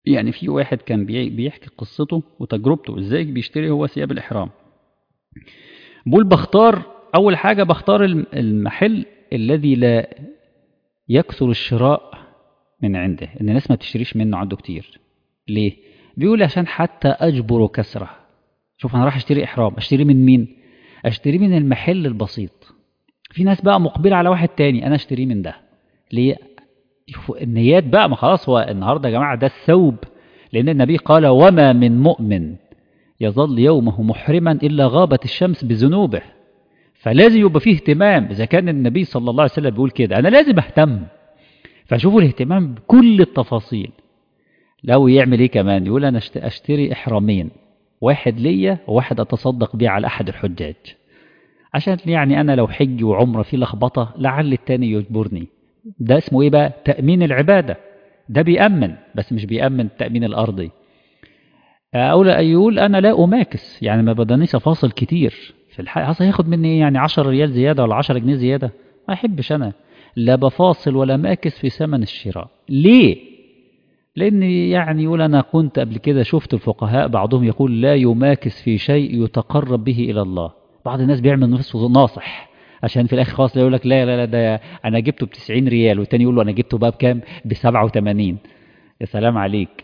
يعني في واحد كان بيحكي قصته وتجربته ازاي بيشتري هو ثياب الإحرام. بقول بختار أول حاجة، بختار المحل الذي لا يكثر الشراء من عنده، إن الناس ما تشتريش منه عنده كتير. ليه؟ بيقول عشان حتى أجبر كسره. شوف أنا راح أشتري إحرام، أشتري من مين؟ أشتري من المحل البسيط. في ناس بقى مقبلة على واحد تاني، أنا أشتري من ده. ليه؟ النيات بقى، ما خلاص هو النهاردة يا جماعة ده الثوب، لأن النبي قال وما من مؤمن يظل يومه محرما إلا غابت الشمس بذنوبه. فلازم يبقى فيه اهتمام. إذا كان النبي صلى الله عليه وسلم بيقول كده، أنا لازم أهتم. فشوفوا الاهتمام بكل التفاصيل. لو يعمل إيه كمان؟ يقول أنا أشتري إحرامين، واحد ليا وواحد أتصدق بيه على أحد الحجاج، عشان يعني أنا لو حج وعمرة في لخبطة لعل التاني يجبرني. ده اسمه إيه بقى؟ تأمين العبادة. ده بيأمن، بس مش بيأمن التأمين الأرضي. أقول أيقول أنا لا أماكس، يعني ما بدنيش أفاصل كتير في الحقيقة. أصلا هياخد مني إيه يعني؟ عشرة ريال زيادة ولا عشرة جنيه زيادة؟ ما أحبش أنا لا بفاصل ولا ماكس في ثمن الشراء. ليه؟ لأن يعني يقول أنا كنت قبل كده شفت الفقهاء بعضهم يقول لا يماكس في شيء يتقرب به إلى الله. بعض الناس بيعمل نفسه ناصح عشان في الآخر خلاص يقول لك لا لا لا ده أنا جبته بتسعين ريال، والتاني يقول له أنا جبته بقى بكام؟ بسبعة وثمانين. يا سلام عليك.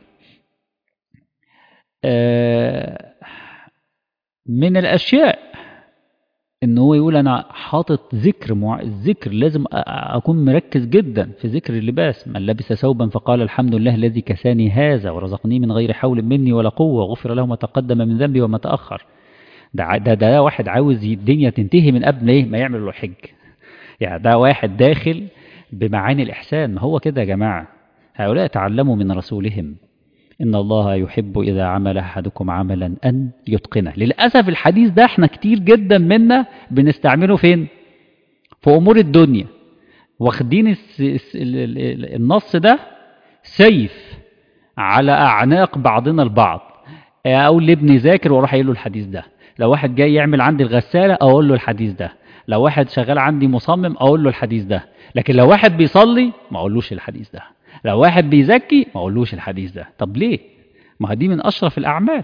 آه من الأشياء إن هو يقول أنا حاطط ذكر مع... الذكر لازم أكون مركز جدا في ذكر اللباس. من لبس ثوبا فقال الحمد لله الذي كساني هذا ورزقني من غير حول مني ولا قوة غفر له ما تقدم من ذنبي وما تأخر. ده ده ده واحد عاوز الدنيا تنتهي من قبل إيه ما يعمل له حج. يعني ده واحد داخل بمعاني الإحسان. ما هو كده يا جماعة، هؤلاء تعلموا من رسولهم إن الله يحب إذا عمل أحدكم عملا أن يتقنه. للأسف الحديث ده احنا كتير جدا منا بنستعمله فين؟ في أمور الدنيا. واخدين النص ده سيف على أعناق بعضنا البعض. أقول لابني ذاكر وأروح أقول له الحديث ده. لو واحد جاي يعمل عندي الغسالة أقول له الحديث ده. لو واحد شغال عندي مصمم أقول له الحديث ده. لكن لو واحد بيصلي ما أقولوش الحديث ده. لو واحد بيزكي ما أقولوش الحديث ده. طب ليه؟ ما دي من أشرف الأعمال.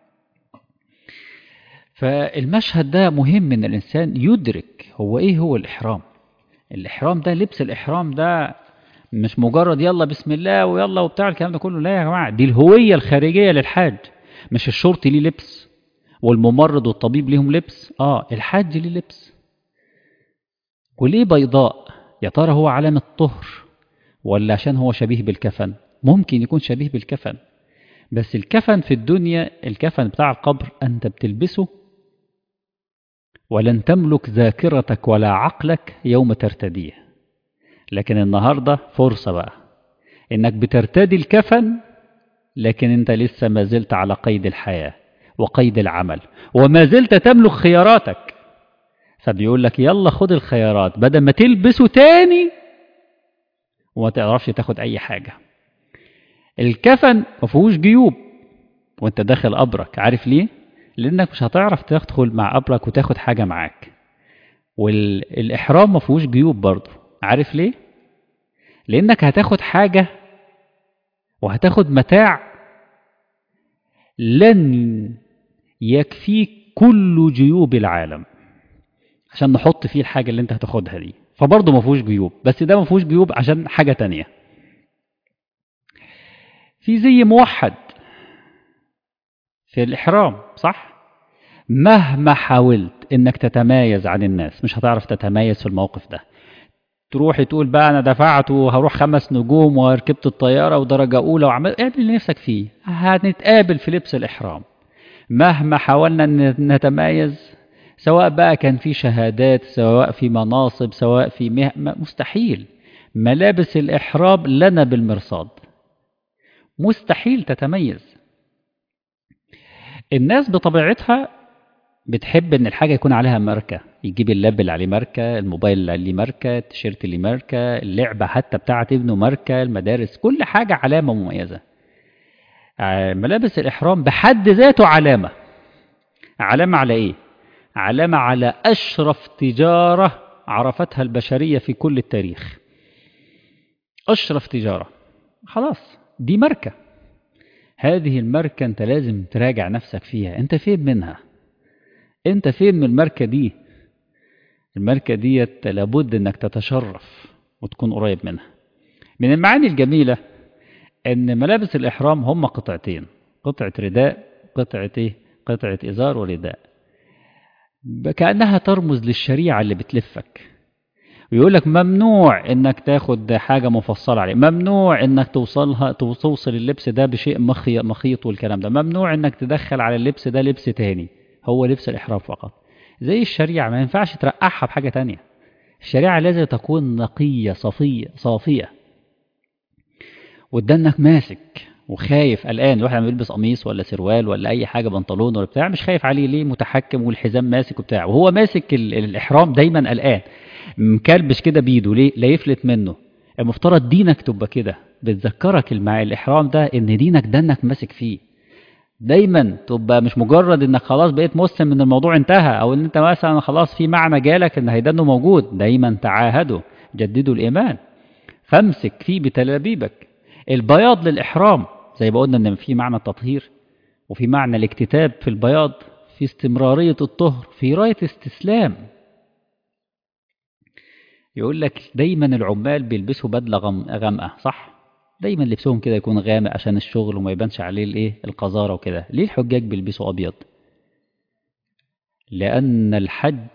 فالمشهد ده مهم إن الإنسان يدرك هو إيه هو الإحرام. الإحرام ده، لبس الإحرام ده مش مجرد يلا بسم الله ويلا وبتاع الكلام ده كله. لا يا جماعة، دي الهوية الخارجية للحاج. مش الشرطي ليه لبس والممرض والطبيب ليهم لبس. آه الحاج ليه لبس. وليه بيضاء؟ يا ترى هو علامة طهر ولا عشان هو شبيه بالكفن؟ ممكن يكون شبيه بالكفن، بس الكفن في الدنيا، الكفن بتاع القبر أنت بتلبسه ولن تملك ذاكرتك ولا عقلك يوم ترتديه. لكن النهاردة فرصة بقى إنك بترتدي الكفن، لكن أنت لسه ما زلت على قيد الحياة وقيد العمل وما زلت تملك خياراتك. فبيقول لك يلا خد الخيارات بدل ما تلبسه تاني وما تعرفش تاخد أي حاجة. الكفن ما فيهوش جيوب وانت داخل قبرك. عارف ليه؟ لأنك مش هتعرف تدخل مع قبرك وتاخد حاجة معاك. والإحرام ما فيهوش جيوب برضه. عارف ليه؟ لأنك هتاخد حاجة وهتاخد متاع لن يكفيك كل جيوب العالم عشان نحط فيه الحاجة اللي انت هتاخدها دي. فبرضه ما فيهوش جيوب، بس ده ما فيهوش جيوب عشان حاجة تانية. في زي موحد في الإحرام، صح؟ مهما حاولت انك تتمايز عن الناس مش هتعرف تتميز في الموقف ده. تروح تقول بقى انا دفعت وهروح خمس نجوم وركبت الطيارة ودرجة اولى وعمل اعمل اللي نفسك فيه. هنتقابل في لبس الإحرام. مهما حاولنا ان نتمايز، سواء بقى كان في شهادات، سواء في مناصب، سواء في مه... مستحيل. ملابس الإحرام لنا بالمرصاد، مستحيل تتميز. الناس بطبيعتها بتحب ان الحاجة يكون عليها ماركة. يجيب اللاب اللي عليه ماركة، الموبايل اللي عليه ماركة، التيشيرت اللي ماركة، اللعبة حتى بتاعت ابنه ماركة، المدارس، كل حاجة علامة مميزة. ملابس الإحرام بحد ذاته علامة. علامة على ايه؟ علامة على أشرف تجارة عرفتها البشرية في كل التاريخ. أشرف تجارة، خلاص دي ماركة. هذه الماركة انت لازم تراجع نفسك فيها، انت فين منها؟ انت فين من الماركة دي؟ الماركة دي لابد انك تتشرف وتكون قريب منها. من المعاني الجميلة ان ملابس الاحرام هم قطعتين، قطعة رداء، قطعة ايه؟ قطعة ازار ورداء، كأنها ترمز للشريعة اللي بتلفك. ويقول لك ممنوع انك تاخد حاجة مفصلة عليه، ممنوع انك توصلها توصل اللبس ده بشيء مخي مخيط والكلام ده، ممنوع انك تدخل على اللبس ده لبس تاني، هو لبس الاحرام فقط. زي الشريعة ما ينفعش ترقعها بحاجة تانية، الشريعة لازم تكون نقية صفية صافية. وتدنك ماسك وخايف قلقان، الواحد لما بيلبس قميص ولا سروال ولا اي حاجه بنطلون ولا بتاع مش خايف عليه ليه؟ متحكم والحزام ماسك وبتاع، وهو ماسك ال- الاحرام دايما قلقان مكلبش كده بايده ليه؟ لا يفلت منه. المفترض دينك تبقى كده، بتذكرك المع الاحرام ده ان دينك ده انك ماسك فيه دايما، تبقى مش مجرد انك خلاص بقيت مسلم من الموضوع انتهى، او ان انت مثلا خلاص في معنى جالك ان هيدنه موجود، دايما تعاهدوا جددوا الايمان، فامسك فيه بتلابيبك. البياض للإحرام زي ما قلنا إن في معنى التطهير وفي معنى الاكتتاب في البياض، في استمرارية الطهر، في راية استسلام. يقول لك دايما العمال بيلبسوا بدلة غم... غامقة، صح؟ دايما لبسهم كده يكون غامق عشان الشغل وما يبانش عليه الايه القذارة وكده. ليه الحجاج بيلبسوا أبيض؟ لأن الحج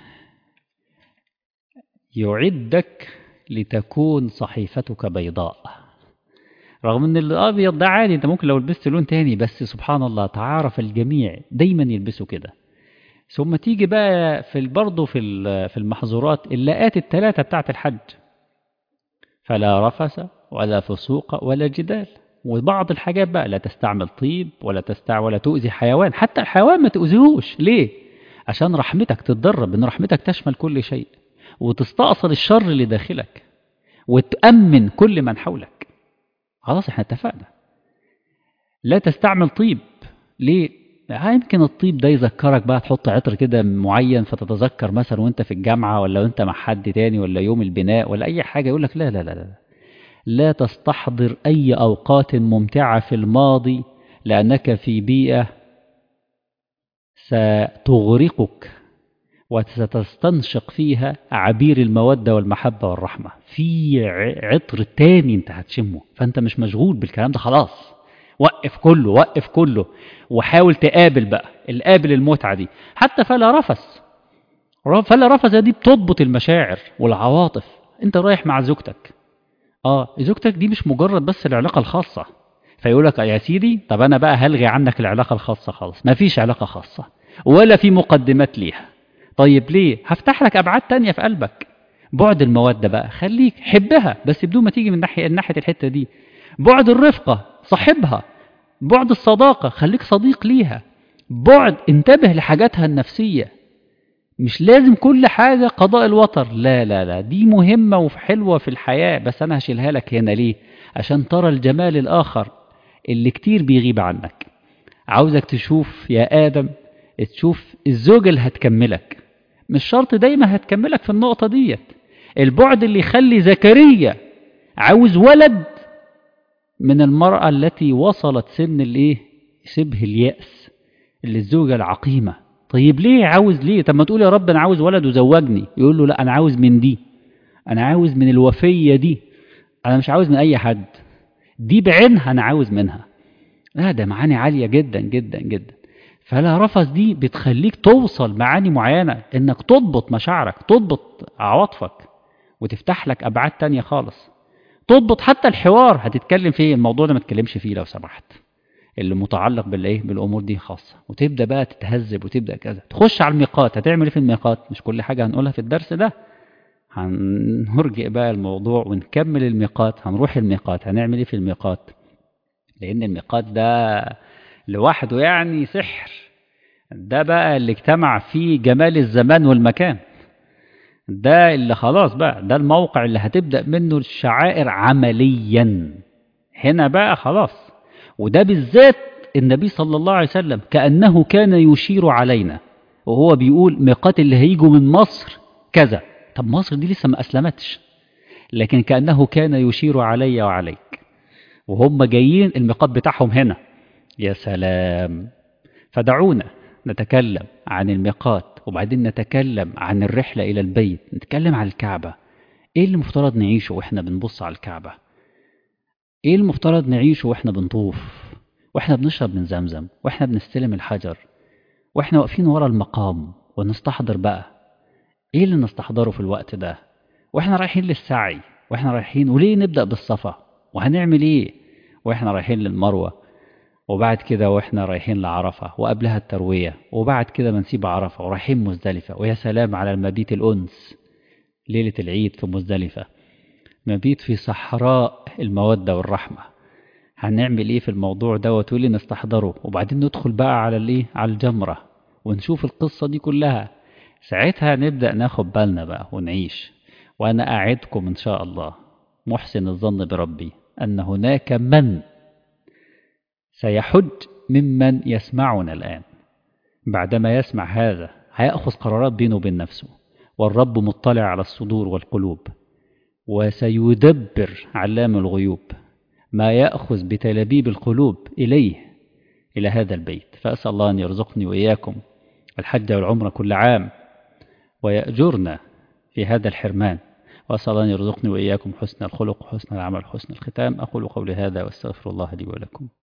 يعدك لتكون صحيفتك بيضاء. رغم ان الابيض ده عادي، انت ممكن لو لبست لون تاني، بس سبحان الله تعارف الجميع دايما يلبسوا كده. ثم تيجي بقى في برضه في في المحظورات اللاءات الثلاثه بتاعت الحج، فلا رفث ولا فسوق ولا جدال. وبعض الحاجات بقى لا تستعمل طيب ولا تستع ولا تؤذي حيوان، حتى الحيوان ما تؤذيهوش. ليه؟ عشان رحمتك تتدرب ان رحمتك تشمل كل شيء، وتستأصل الشر اللي داخلك، وتأمن كل من حولك. خلاص احنا اتفقنا. لا تستعمل طيب. ليه؟ يمكن الطيب ده يذكرك بقى تحط عطر كده معين فتتذكر مثلا وانت في الجامعة ولا وانت مع حد تاني ولا يوم البناء ولا اي حاجة. يقولك لا لا لا لا لا تستحضر اي اوقات ممتعة في الماضي، لانك في بيئة ستغرقك وستستنشق فيها عبير المودة والمحبة والرحمة. في عطر تاني انت هتشمه، فانت مش مشغول بالكلام ده خلاص. وقف كله، وقف كله، وحاول تقابل بقى القابل المتعة دي. حتى فلا رفث، فلا رفث دي بتضبط المشاعر والعواطف. انت رايح مع زوجتك، اه زوجتك دي مش مجرد بس العلاقة الخاصة، فيقولك يا سيدي طب انا بقى هلغي عنك العلاقة الخاصة خالص، مفيش علاقة خاصة ولا في مقدمات ليها. طيب ليه؟ هفتح لك ابعاد تانية في قلبك. بعد المودة بقى خليك حبها بس بدون ما تيجي من ناحية ناحية الحتة دي. بعد الرفقة صاحبها. بعد الصداقة خليك صديق ليها. بعد انتبه لحاجاتها النفسية. مش لازم كل حاجة قضاء الوتر، لا لا لا، دي مهمة وحلوة في الحياة، بس أنا هشيلها لك هنا ليه؟ عشان ترى الجمال الآخر اللي كتير بيغيب عنك. عاوزك تشوف يا آدم، تشوف الزوجة اللي هتكملك، مش شرط دايما هتكملك في النقطة ديت. البعد اللي يخلي زكريا عاوز ولد من المرأة التي وصلت سن الايه شبه اليأس، اللي الزوجة العقيمة. طيب ليه عاوز؟ ليه؟ طب ما تقول يا رب انا عاوز ولد وزوجني. يقول له لا، انا عاوز من دي، انا عاوز من الوفية دي، انا مش عاوز من اي حد، دي بعينها انا عاوز منها. لا ده معاني عالية جدا جدا جدا. فلا رفث دي بتخليك توصل معاني معينة، انك تضبط مشاعرك، تضبط عواطفك، وتفتح لك ابعاد تانية خالص. تضبط حتى الحوار هتتكلم فيه، الموضوع ده ما تتكلمش فيه لو سمحت، اللي متعلق بالايه بالامور دي خاصة. وتبدا بقى تتهذب وتبدا كذا. تخش على الميقات، هتعمل ايه في الميقات؟ مش كل حاجة هنقولها في الدرس ده، هنرجع بقى الموضوع ونكمل الميقات. هنروح الميقات، هنعمل ايه في الميقات؟ لان الميقات ده لوحده يعني سحر. ده بقى اللي اجتمع فيه جمال الزمان والمكان، ده اللي خلاص بقى، ده الموقع اللي هتبدأ منه الشعائر عمليا. هنا بقى خلاص. وده بالذات النبي صلى الله عليه وسلم كأنه كان يشير علينا وهو بيقول ميقات اللي هيجوا من مصر كذا. طب مصر دي لسه ما أسلمتش، لكن كأنه كان يشير علي وعليك وهم جايين الميقات بتاعهم هنا. يا سلام. فدعونا نتكلم عن الميقات، وبعدين نتكلم عن الرحلة إلى البيت، نتكلم عن الكعبة. إيه اللي المفترض نعيشه وإحنا بنبص على الكعبة؟ إيه المفترض نعيشه وإحنا بنطوف، وإحنا بنشرب من زمزم، وإحنا بنستلم الحجر، وإحنا واقفين ورا المقام ونستحضر بقى؟ إيه اللي نستحضره في الوقت ده وإحنا رايحين للسعي، وإحنا رايحين، وليه نبدأ بالصفا، وهنعمل إيه وإحنا رايحين للمروة، وبعد كده وإحنا رايحين لعرفة، وقبلها التروية، وبعد كده بنسيب عرفة ورايحين مزدلفة. ويا سلام على المبيت الأنس ليلة العيد في مزدلفة، مبيت في صحراء المودة والرحمة. هنعمل إيه في الموضوع ده وتقولي نستحضره، وبعدين ندخل بقى على الإيه، على الجمرة، ونشوف القصة دي كلها. ساعتها نبدأ ناخد بالنا بقى ونعيش. وأنا أعدكم إن شاء الله محسن الظن بربي أن هناك من سيحج ممن يسمعنا الآن، بعدما يسمع هذا هيأخذ قرارات بينه وبين نفسه، والرب مطلع على الصدور والقلوب، وسيدبر علام الغيوب ما يأخذ بتلابيب القلوب إليه، إلى هذا البيت. فأسأل الله أن يرزقني وإياكم الحج والعمرة كل عام، ويأجرنا في هذا الحرمان. وأسأل الله أن يرزقني وإياكم حسن الخلق وحسن العمل وحسن الختام. أقول قولي هذا وأستغفر الله لي ولكم.